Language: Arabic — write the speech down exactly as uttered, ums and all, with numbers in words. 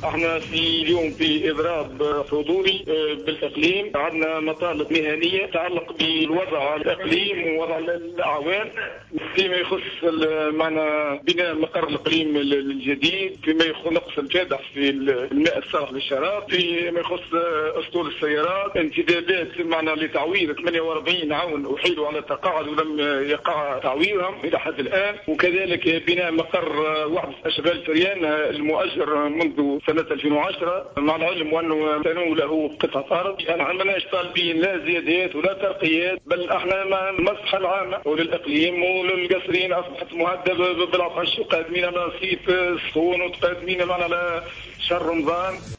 احنا في اليوم في اضراب حضوري بالاقليم. عندنا مطالب مهنيه تتعلق بالوضع الاقليم ووضع الاعوان فيما يخص معنا بناء مقر الاقليم الجديد، فيما يخص نقص الفادح في الماء الصالح للشراب، فيما يخص اسطول السيارات، انتدابات معنا لتعويض ثمانية وأربعين عون احيلوا على التقاعد ولم يقع تعويضهم الى حد الان، وكذلك بناء مقر وحده اشغال فريان المؤجر منذ سنه ألفين وعشرة، مع العلم وانه كانوا له قطعه ارض. يعني عملناش طالبين لا زيادات ولا ترقيات، بل احنا مع المصلحه العامه وللاقليم وللقصرين اصبحت مهدده بالعطش، وقادمين على صيف الصون وقادمين على شهر رمضان.